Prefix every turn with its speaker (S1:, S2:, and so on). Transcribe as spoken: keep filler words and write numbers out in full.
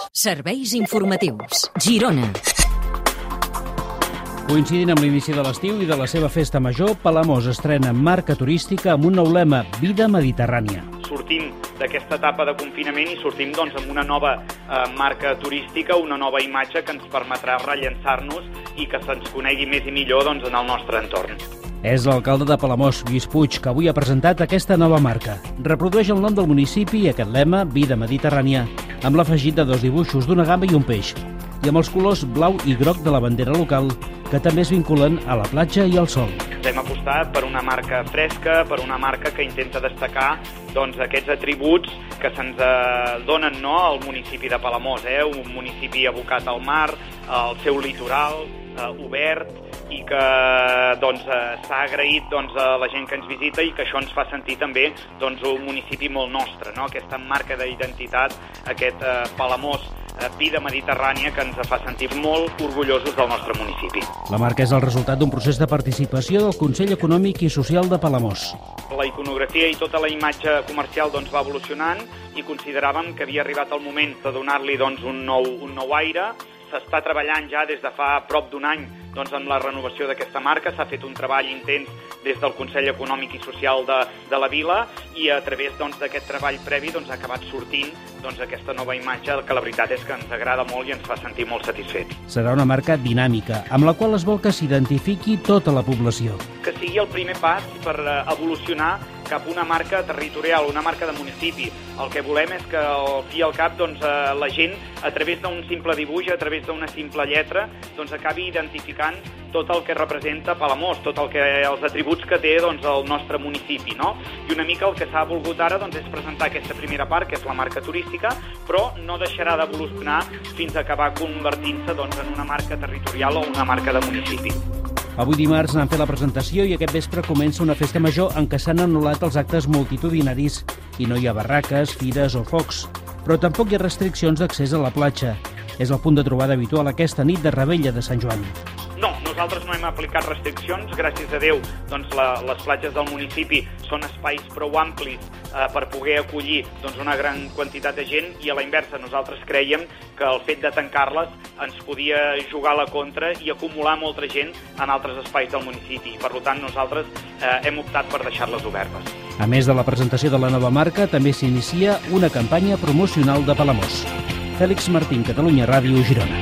S1: Serveis informatius. Girona.
S2: Coincidint amb l'inici de l'estiu i de la seva festa major, Palamós estrena marca turística amb un nou lema, Vida Mediterrània.
S3: Sortim d'aquesta etapa de confinament i sortim doncs, amb una nova eh, marca turística, una nova imatge que ens permetrà rellançar-nos i que se'ns conegui més i millor doncs, en el nostre entorn.
S2: És l'alcalde de Palamós, Lluís Puig, que avui ha presentat aquesta nova marca. Reprodueix el nom del municipi i aquest lema, Vida Mediterrània, amb l'afegit de dos dibuixos d'una gamba i un peix, i amb els colors blau i groc de la bandera local, que també es vinculen a la platja i al sol.
S3: Hem apostat per una marca fresca, per una marca que intenta destacar doncs, aquests atributs que se'ns eh, donen no, al municipi de Palamós, eh? Un municipi abocat al mar, el seu litoral eh, obert, i que doncs, eh, s'ha agraït doncs, a la gent que ens visita i que això ens fa sentir també doncs, un municipi molt nostre, no? Aquesta marca d'identitat, aquest eh, Palamós, eh, Vida Mediterrània, que ens fa sentir molt orgullosos del nostre municipi.
S2: La marca és el resultat d'un procés de participació del Consell Econòmic i Social de Palamós.
S3: La iconografia i tota la imatge comercial doncs, va evolucionant i consideràvem que havia arribat el moment de donar-li doncs, un, nou, un nou aire. S'està treballant ja des de fa prop d'un any doncs, amb la renovació d'aquesta marca. S'ha fet un treball intens des del Consell Econòmic i Social de, de la Vila i a través doncs, d'aquest treball previ doncs, ha acabat sortint doncs, aquesta nova imatge que la veritat és que ens agrada molt i ens fa sentir molt satisfets.
S2: Serà una marca dinàmica, amb la qual es vol que s'identifiqui tota la població.
S3: Que sigui el primer pas per evolucionar cap a una marca territorial, una marca de municipi. El que volem és que al fi i al cap doncs, la gent, a través d'un simple dibuix, a través d'una simple lletra, doncs, acabi identificant tot el que representa Palamós, tot el que, els atributs que té doncs, el nostre municipi. No? I una mica el que s'ha volgut ara doncs, és presentar aquesta primera part, que és la marca turística, però no deixarà d'evolucionar fins a acabar convertint-se doncs, en una marca territorial o una marca de municipi.
S2: Avui dimarts n'han fet la presentació i aquest vespre comença una festa major en què s'han anul·lat els actes multitudinaris i no hi ha barraques, fires o focs. Però tampoc hi ha restriccions d'accés a la platja. És el punt de trobada habitual aquesta nit de Revetlla de Sant Joan.
S3: No, nosaltres no hem aplicat restriccions, gràcies a Déu, doncs la, les platges del municipi són espais prou amplis eh, per poder acollir doncs, una gran quantitat de gent i a la inversa nosaltres creiem que el fet de tancar-les ens podia jugar a la contra i acumular molta gent en altres espais del municipi. Per tant, nosaltres eh, hem optat per deixar-les obertes.
S2: A més de la presentació de la nova marca, també s'inicia una campanya promocional de Palamós. Fèlix Martín, Catalunya Ràdio, Girona.